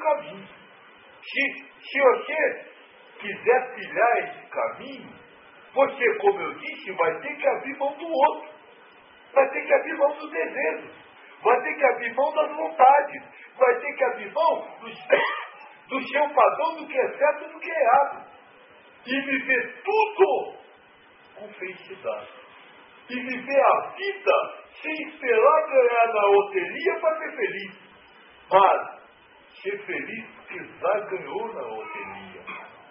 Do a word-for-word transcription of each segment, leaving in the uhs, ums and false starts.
caminho. Se, se você quiser trilhar esse caminho, você, como eu disse, vai ter que abrir mão do outro. Vai ter que abrir mão dos desejos. Vai ter que abrir mão das vontades. Vai ter que abrir mão do, do seu padrão, do que é certo e do que é errado. E viver tudo com felicidade. E viver a vida sem esperar ganhar na loteria para ser feliz. Mas ser feliz porque já ganhou na loteria.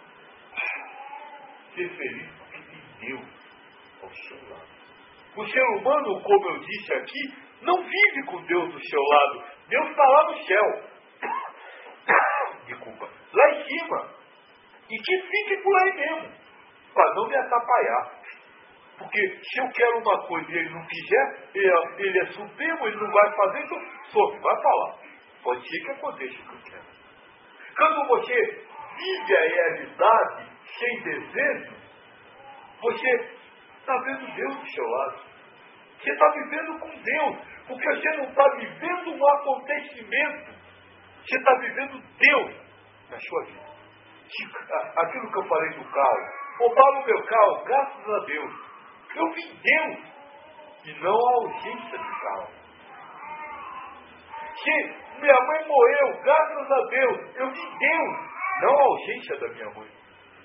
Ser feliz porque tem Deus ao seu lado. O ser humano, como eu disse aqui, não vive com Deus do seu lado. Deus está lá no céu. Desculpa. Lá em cima. E que fique por aí mesmo. Para não me atrapalhar. Porque se eu quero uma coisa e ele não quiser, ele, ele é supremo, ele não vai fazer, então some, vai para lá. Pode ser que aconteça o que eu quero. Quando você vive a realidade sem desejo, você está vendo Deus do seu lado. Você está vivendo com Deus, porque você não está vivendo um acontecimento. Você está vivendo Deus na sua vida. Aquilo que eu falei do carro. Roubaram o meu carro, graças a Deus. Eu vi Deus e não a urgência do carro. Se minha mãe morreu, graças a Deus, eu vi Deus, não a urgência da minha mãe.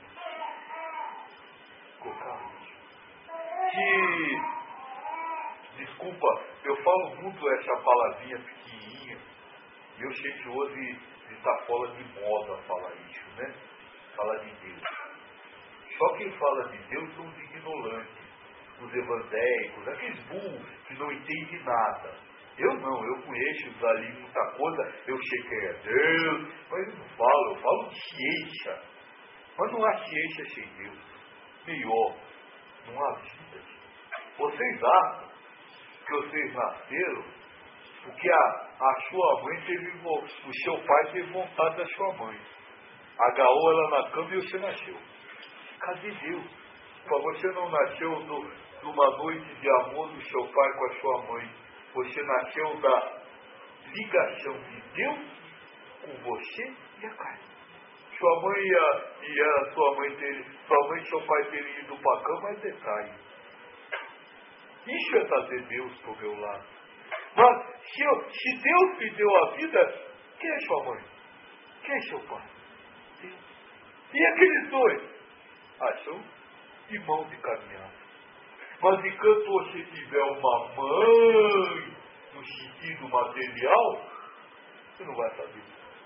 Que, desculpa, eu falo muito essa palavrinha pequenininha, e eu sei que hoje está fora de moda falar isso, né? Falar de Deus. Só quem fala de Deus são os ignorantes, os evangélicos, aqueles burros que não entendem nada. Eu não, eu conheço ali muita coisa, eu sei que é Deus, mas eu não falo, eu falo de ciência. Mas não há ciência sem Deus. Pior, não há vida. Vocês acham que vocês nasceram porque a, a sua mãe teve, o seu pai teve vontade da sua mãe. Agarrou ela na cama e você nasceu. Cadê Deus? Para você não nasceu do, de uma noite de amor do seu pai com a sua mãe. Você nasceu da ligação de Deus com você e a carne. Sua mãe e, e a sua mãe ter, sua mãe e seu pai terem ido para a cama é detalhe. Isso é trazer Deus para o meu lado. Mas se, eu, se Deus me deu a vida, quem é sua mãe? Quem é seu pai? Deus. E aqueles dois? Ah, são irmãos de caminhada. Mas enquanto você tiver uma mãe no sentido material, você não vai saber.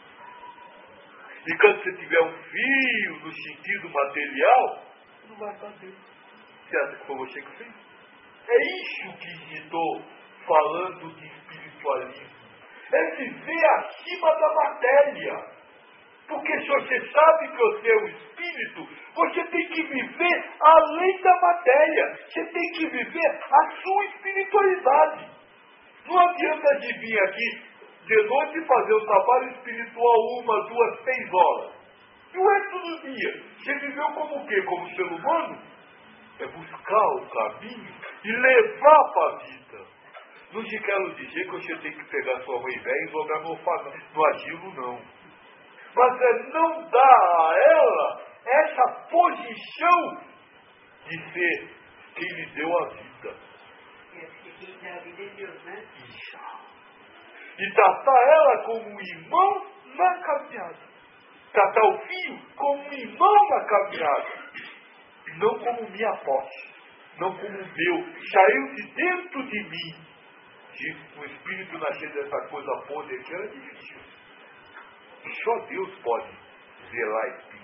E quando você tiver um filho no sentido material, você não vai saber. Você acha que foi você que fez? É isso que estou falando de espiritualismo. É viver acima da matéria. Porque se você sabe que você é um espírito, você tem que viver além da matéria. Você tem que viver a sua espiritualidade. Não adianta de vir aqui de noite e fazer o trabalho espiritual uma, duas, três horas. E o resto do dia, você viveu como o quê? Como ser humano? É buscar o caminho e levar para a vida. Não te quero dizer que você tem que pegar sua mãe velha e jogar no, no asilo, não. Mas é não dar a ela essa posição de ser quem lhe deu a vida. Quem dá a vida é Deus, né? Isso. E tratar ela como um irmão na caminhada. Tratar o filho como um irmão na caminhada. Não como minha posse. Não como meu. Saiu de dentro de mim. De o espírito nascer dessa coisa podre aqui era difícil. E só Deus pode zelar espírito.